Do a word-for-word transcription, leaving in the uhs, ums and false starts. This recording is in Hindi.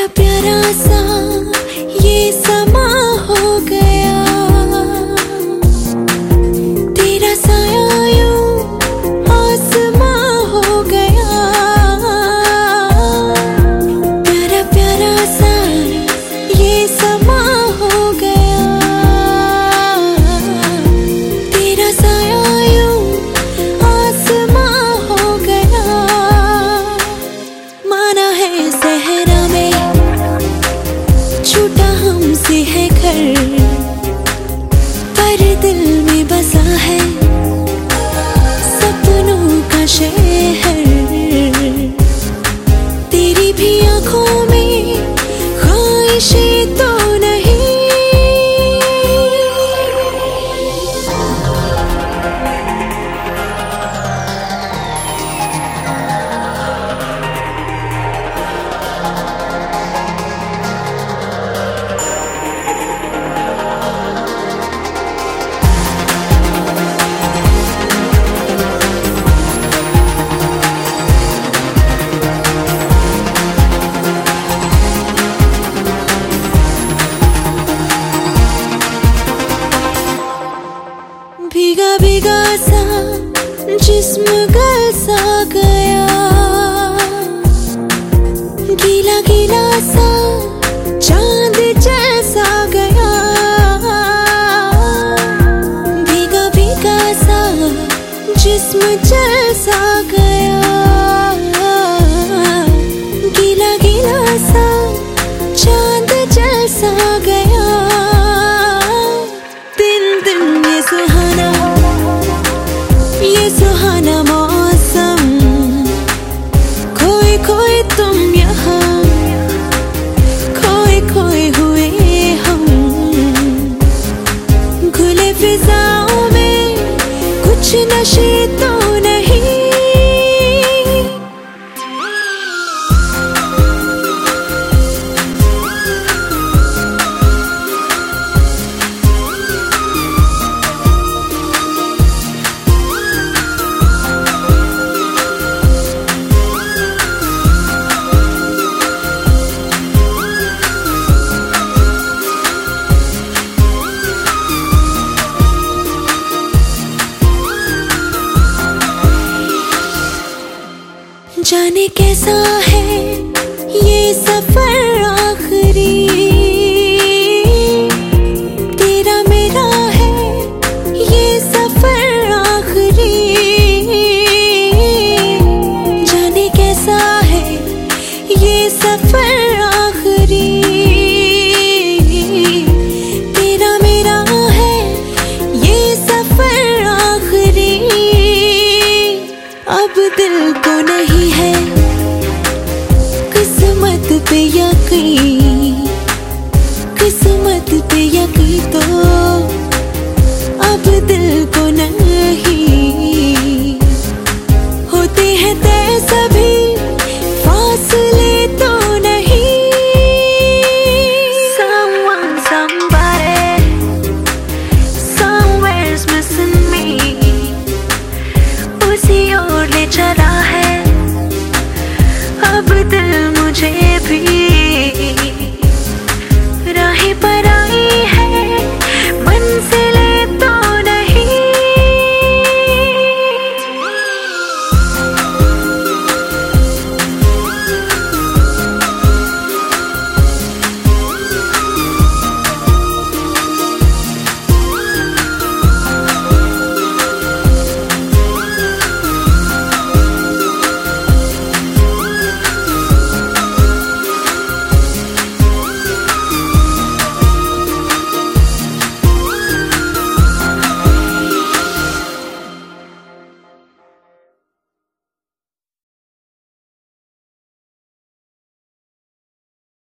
प्यारा सा ये समा हो गया, तेरा साया यूं आसमां हो गया। प्यारा प्यारा सा ये समा हो गया, तेरा साया यूं आसमां हो गया। माना है सहरा में छूटा हमसे है घर, पर दिल में बसा है सपनों का शहर। तेरी भी आंखों में ख्वाहिशें तो नहीं, भीगा भीगा सा जिस्म गल सा गया, गीला गीला सा चांद जैसा गया। भीगा भीगा सा जिस्म जैसा गया, गीला गीला सा चांद जैसा गया। दिन दिन ये सुहाना ये सुहाना मौसम, खोए खोए तुम यहाँ, खोए खोए हुए हम। खुले फिजाओं में कुछ नशे तो नहीं, जाने कैसा है ये सफर आखिरी। तेरा मेरा है ये सफर आखिरी। जाने कैसा है ये सफर आखिरी। तेरा मेरा है ये सफर आखिरी। अब दिल को नहीं है किस्मत पे यकीन, किस्मत पे यकीन तो अब दिल को नहीं। होते हैं तय सब